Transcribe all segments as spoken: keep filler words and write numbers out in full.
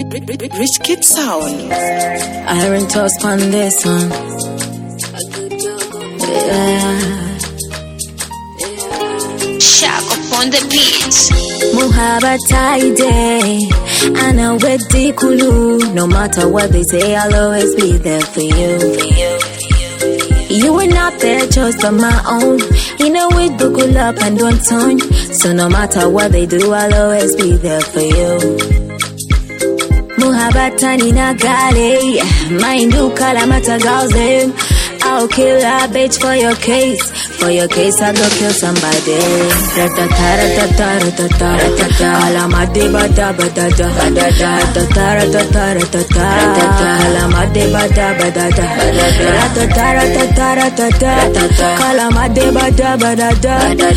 Rich Kid Sound. Iron toast on this one. Yeah. Shock upon the beat. Muhabataide, Ana wedi kulu. No matter what they say, I'll always be there for you. For you. You were not their choice but my own. You know we buckle up and don't turn. So no matter what they do, I'll always be there for you. Muhabbatani nagale, mindu kalamata gauze. I'll kill a bitch for your case. For your case, I go kill somebody. Kalamade bada bada da. Kalamade bada bada da. Kalamade bada bada da.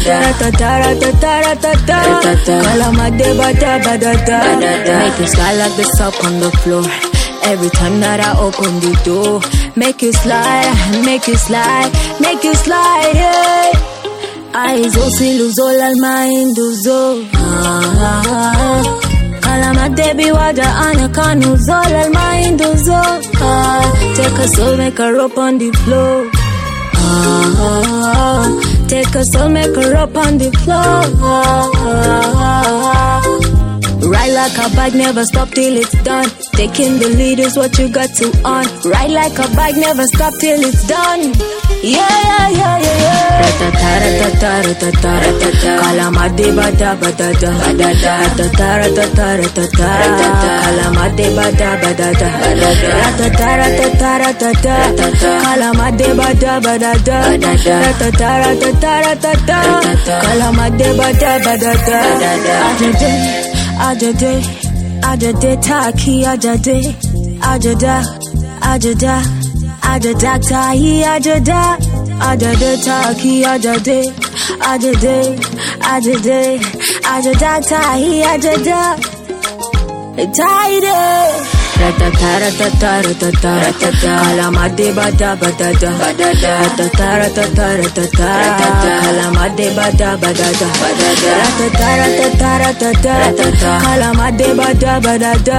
Kalamade bada bada da. Make you slide like the soap on the floor. Every time that I open the door, make you slide, make you slide, make you slide, yeah. I also lose all of my induzo. Kalama debi wada anya kanu all of my induzo. Take a soul, make her up on the floor. Take a soul, make her up on the floor. Ride like a bike, never stop till it's done. Taking the lead is what you got to on. Ride like a bike, never stop till it's done. Yeah, yeah, yeah, yeah, yeah. Kalamade bada bada da. Kalamade bada bada da. Kalamade bada bada da. Kalamade bada bada da. Ajade, ajade, taki, ajade, ajada, ajada, ajada, tahi, ajada, ajade, taki, ajade, ajade, ajade, ajada, tahi, ajada, taide. Kalamade bada bada da. Kalamade bada bada da. Kalamade bada bada da.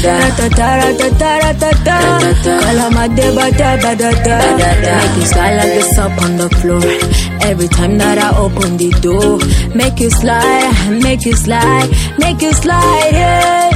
Kalamade bada bada da. Make you slide like the soap on the floor. Every time that I open the door, make you slide, make you slide, make you slide, yeah.